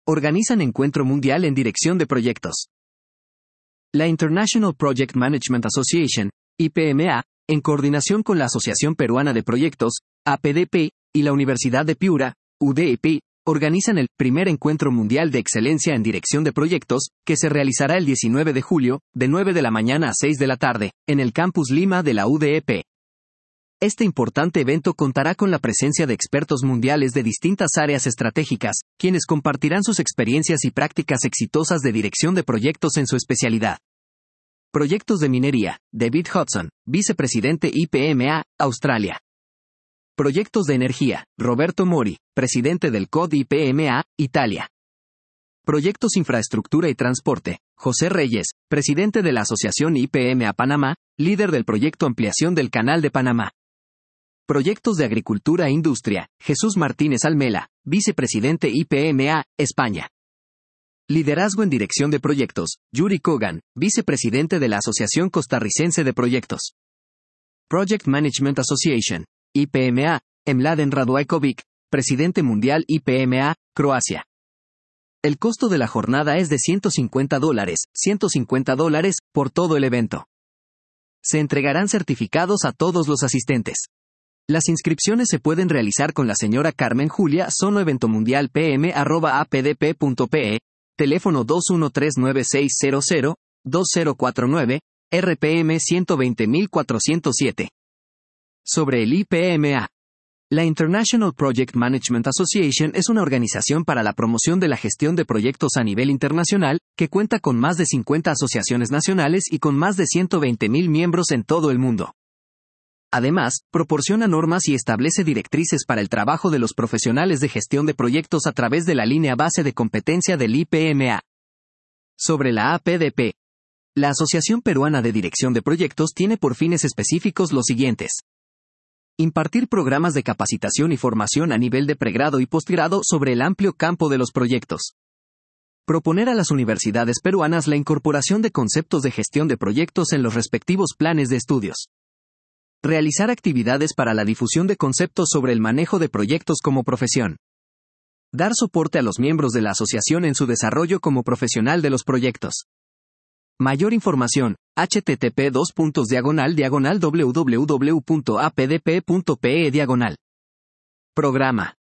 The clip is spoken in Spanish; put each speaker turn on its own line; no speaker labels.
organizan Encuentro Mundial en Dirección de Proyectos. La International Project Management Association, IPMA, en coordinación con la Asociación Peruana de Proyectos, APDP, y la Universidad de Piura, UDEP, organizan el primer Encuentro Mundial de Excelencia en Dirección de Proyectos, que se realizará el 19 de julio, de 9 de la mañana a 6 de la tarde, en el Campus Lima de la UDEP. Este importante evento contará con la presencia de expertos mundiales de distintas áreas estratégicas, quienes compartirán sus experiencias y prácticas exitosas de dirección de proyectos en su especialidad. Proyectos de minería, David Hudson, vicepresidente IPMA, Australia. Proyectos de energía, Roberto Mori, presidente del COD IPMA, Italia. Proyectos infraestructura y transporte, José Reyes, presidente de la Asociación IPMA Panamá, líder del proyecto Ampliación del Canal de Panamá. Proyectos de agricultura e industria, Jesús Martínez Almela, vicepresidente IPMA, España. Liderazgo en dirección de proyectos, Yuri Kogan, vicepresidente de la Asociación Costarricense de Proyectos. Project Management Association, IPMA, Mladen Radojkovic, presidente mundial IPMA, Croacia. El costo de la jornada es de $150, por todo el evento. Se entregarán certificados a todos los asistentes. Las inscripciones se pueden realizar con la señora Carmen Julia Sono eventomundialpm@apdp.pe, teléfono 2139600-2049, RPM 120407. Sobre el IPMA. La International Project Management Association es una organización para la promoción de la gestión de proyectos a nivel internacional, que cuenta con más de 50 asociaciones nacionales y con más de 120.000 miembros en todo el mundo. Además, proporciona normas y establece directrices para el trabajo de los profesionales de gestión de proyectos a través de la línea base de competencia del IPMA. Sobre la APDP. La Asociación Peruana de Dirección de Proyectos tiene por fines específicos los siguientes. Impartir programas de capacitación y formación a nivel de pregrado y posgrado sobre el amplio campo de los proyectos. Proponer a las universidades peruanas la incorporación de conceptos de gestión de proyectos en los respectivos planes de estudios. Realizar actividades para la difusión de conceptos sobre el manejo de proyectos como profesión. Dar soporte a los miembros de la asociación en su desarrollo como profesional de los proyectos. Mayor información, http://www.apdp.pe/. Programa.